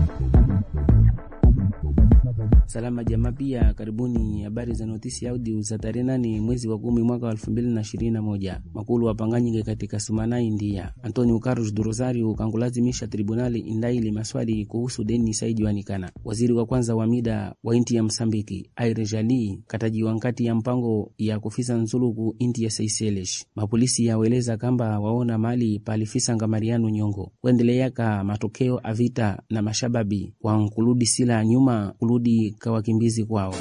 Salama jamaa, pia karibuni habari za notisi audio za tarehe 8 mwezi wa 10 mwaka wa 2021. Makulu wapanganyike katika Sumana, India. Antonio Carlos do Rosario kangulazimisha tribunali indaili maswali kuhusu deni saidiwanikana. Waziri wa kwanza wa mida wa inti ya Msambiki Aire Jali katajiwa nkati ya mpango ya kufisa nzuluku inti ya Seychelles. Mapolisi yaweleza kamba waona mali palifisa Mariano Nyongo kuendeleyaka matokeo avita na mashababi wa nkuludi sila nyuma kuludi kawakimbizi kwao.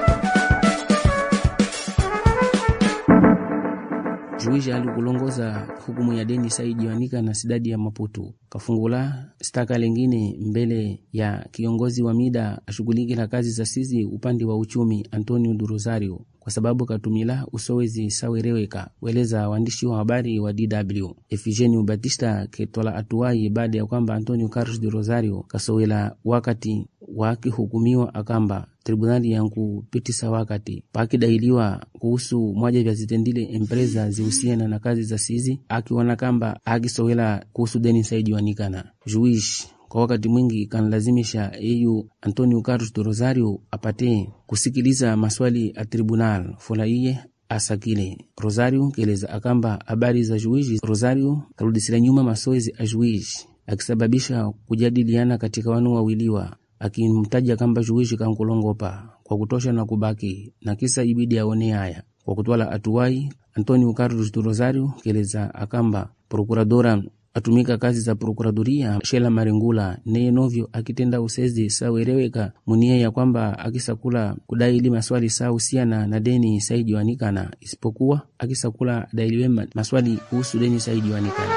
Juija alikulongoza hukumu ya deni saidiwanika na sidadi ya Maputo. Kafungula staka lengine mbele ya kiongozi wa mida ashuguliki na kazi za sizi upande wa uchumi Antonio do Rosario kwa sababu katumila usowezi sawereweka, weleza waandishi wa habari wa DW. Efigênio Batista ketola atuai baada ya kwamba Antonio Carlos do Rosario kasowela wakati wakihukumiwa akamba tribunali yangu pitisa wakati pakidailiwa kuhusu moja vya zitendile empresa zihusiana na kazi za sizi, akiona kamba akisowela kuhusu deni saidiwanikana. Juish kwa wakati mwingi kanlazimisha Antonio Carlos do Rosario apate kusikiliza maswali a tribunal fulaiye asakile. Rosario keleza akamba habari za juishi. Rosario karudisila nyuma masoezi a juishi akisababisha kujadiliana katika wanu wawiliwa, akimtaja kamba juishi kankulongopa kwa kutosha na kubaki na kisa ibidi aone haya. Kwa kutwala atuwai Antonio Carlos do Rosario keleza akamba prokuradora atumika kazi za prokuradoria Shela Maringula neye novyo akitenda usezi sawereweka munia ya kwamba akisakula kudaili maswali sahusiana na deni saidiwanikana, isipokuwa akisakula dailiwe maswali kuhusu deni saidiwanikana.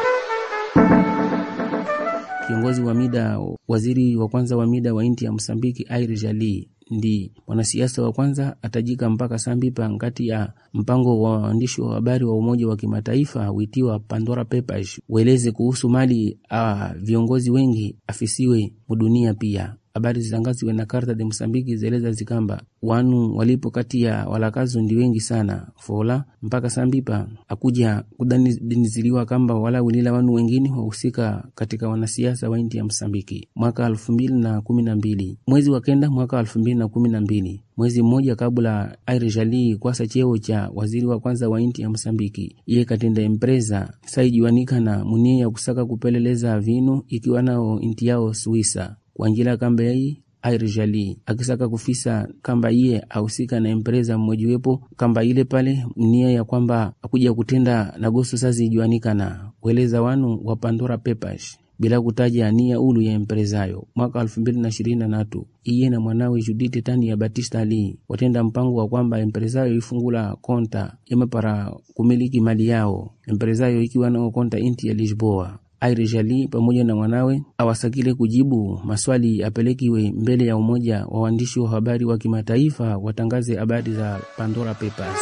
Kiongozi wa mida, waziri wa kwanza wa mida wa inti ya Msambiki Aire Jali ndi mwanasiasa wa kwanza atajika mpaka sambipa ngati ya mpango wa waandishi wa habari wa Umoja wa Kimataifa witiwa Pandora Papers weleze kuhusu mali viongozi wengi afisiwe mudunia. Pia habari zitangaziwe na Carta de Msambiki zeleza zikamba wanu walipo kati ya walakazu ndi wengi sana fola mpaka sambipa akuja kudaniziliwa kamba wala ulila wanu wengine wahusika katika wanasiasa wa inti ya Msambiki. Mwaka 2012 mwezi wa kenda mwaka 2012, mwezi mmoja kabla Aire Jali kwasa cheo cha waziri wa kwanza wa inti ya Msambiki, iye katenda empresa saidiwanika na munia ya kusaka kupeleleza vinu ikiwa nao inti yao Suisa. Kwa njila kamba hii Aire Jali akisaka kufisa kamba iye ahusika na empresa mmojiwepo kamba ile pale nia ya kwamba akuja kutenda na gosu sazi ijuanikana kueleza wanu wa Pandora Papers bila kutaja nia ulu ya empresayo. Mwaka 2023 iye na mwanawe Judith Tani ya Batista Ali watenda mpango wa kwamba empresayo ifungula konta ema para kumiliki mali yao, empresayo ikiwa na konta inti ya Lisboa. Aire Jali pamoja na mwanawe awasakile kujibu maswali apelekiwe mbele ya umoja wa waandishi wa habari wa kimataifa watangaze habari za Pandora Papers.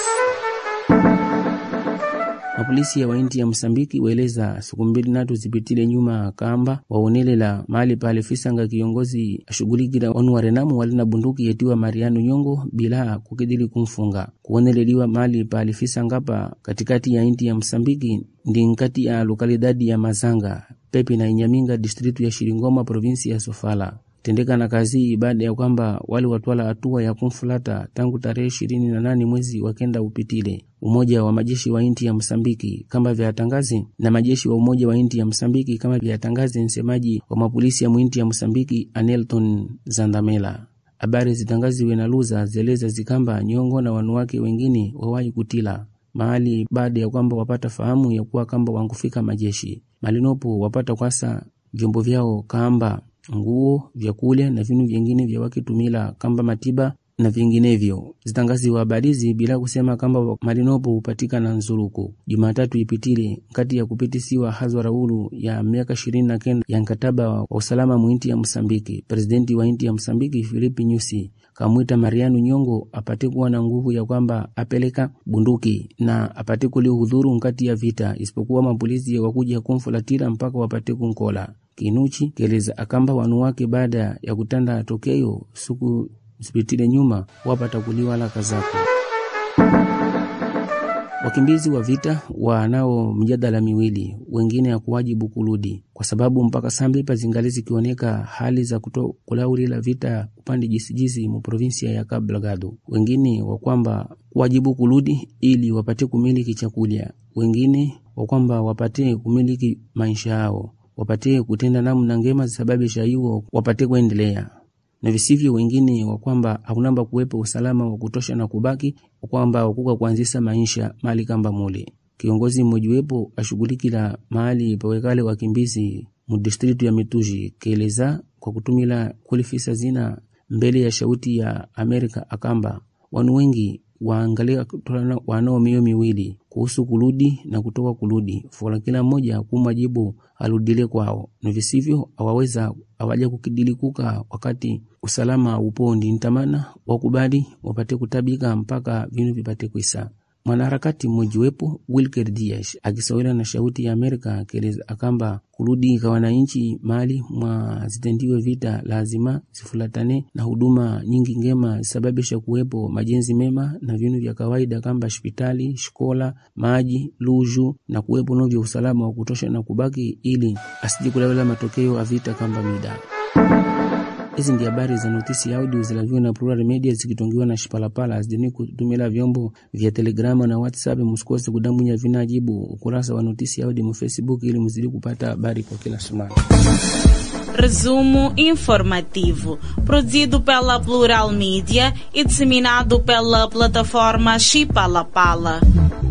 Mapolisi ya wainti ya Msambiki weleza siku 2 natu zipitile nyuma kamba waonelela mahali pale fisanga kiongozi ashugulikila wanu warenamu walina bunduki yetiwa Mariano Nyongo bila kukidili kumfunga. Kuoneleliwa mahali pale fisanga pa katikati ya inti ya Msambiki ndi nkati ya lokalidadi ya Mazanga, Pepe na Inyaminga, distritu ya Shiringoma, provinsi ya Sofala. Tendeka na kazi baada ya kwamba wali watwala hatua ya kumfulata tangu tarehe 28 mwezi wa kenda upitile. Umoja wa majeshi wa inti ya Msambiki kama vya tangazi na majeshi wa umoja wa inti ya Msambiki kama vya tangazi nsemaji wa mapolisi ya muinti ya Msambiki Anelton Zandamela. Habari zitangaziwe na Luza zeleza zikamba Nyongo na wanuwake wengine wawahi kutila mahali baada ya kwamba wapata fahamu ya kuwa kamba wangufika majeshi. Malinopo wapata kwasa vyombo vyao kamba nguo, vyakula na vinu vingine vya wakitumila kamba matiba na vinginevyo. Zitangazi wa habarizi bila kusema kamba malinopo upatika na nzuluku. Jumatatu ipitile kati ya kupitisiwa hazwa raulu ya miaka 29 ya mkataba wa usalama muinti ya Msambiki, presidenti wa inti ya Msambiki Filipe Nyusi kamwita Mariano Nyongo apate kuwa na nguvu ya kwamba apeleka bunduki na apate kulihudhuru nkati ya vita, isipokuwa mapolisi wakuja kumfulatira mpaka wapate kunkola. Kinuchi keleza akamba wanu wake baada ya kutanda tokeo siku zipitile nyuma wapata kuliwa la kazako. Wakimbizi wa vita wanao mjadala miwili, wengine ya kuwajibu kurudi, kwa sababu mpaka sambi pazingali zikioneka hali za kulauri la vita upande jisijisi mu provinsia ya Cabo Delgado. Wengine wa kwamba kuwajibu kurudi ili wapate kumiliki chakula, wengine wa kwamba wapate kumiliki maisha yao, wapate kutenda namna ngema zisababisha hiyo wapate kuendelea. Na visivyo wengine wa kwamba hakunamba kuwepo usalama wa kutosha na kubaki wa kwamba wakuka kuanzisha maisha mali kamba mule. Kiongozi mmoja wepo ashughulikila mahali pawekale wakimbizi mu district ya Mituji keleza kwa kutumila kulifisa zina mbele ya shauti ya Amerika akamba wanu wengi waangalia wanao mio miwili kuhusu kurudi na kutoka kurudi, fola kila mmoja kumajibu aludile kwao, na visivyo awaweza awaja kukidilikuka wakati usalama upondi ntamana wakubali wapate kutabika mpaka vinu vipate kuisa. Mwanaharakati mmoja wepo Wilker Dias akisawira na shauti ya Amerika akeleza akamba kurudi kwa wananchi mali mwa zitendiwe vita lazima zifulatane na huduma nyingi ngema sababisha kuwepo majenzi mema na vinu vya kawaida kamba hospitali, shkola, maji, luju na kuwepo novyo usalama wa kutosha na kubaki ili asije kulawela matokeo ya vita kamba mida. Hizi ndi habari za notisi audio zilaviwa na Plural Media zikitongiwa na Shipalapala. Azidini kutumila vyombo vya Telegrama na WhatsApp. Musikose kudamunya vinajibu ukurasa wa notisi audio mu Facebook ili mzidi kupata habari kwa kila semana. Resumo informativo, produzido pela Plural Media e disseminado pela plataforma Shipalapala.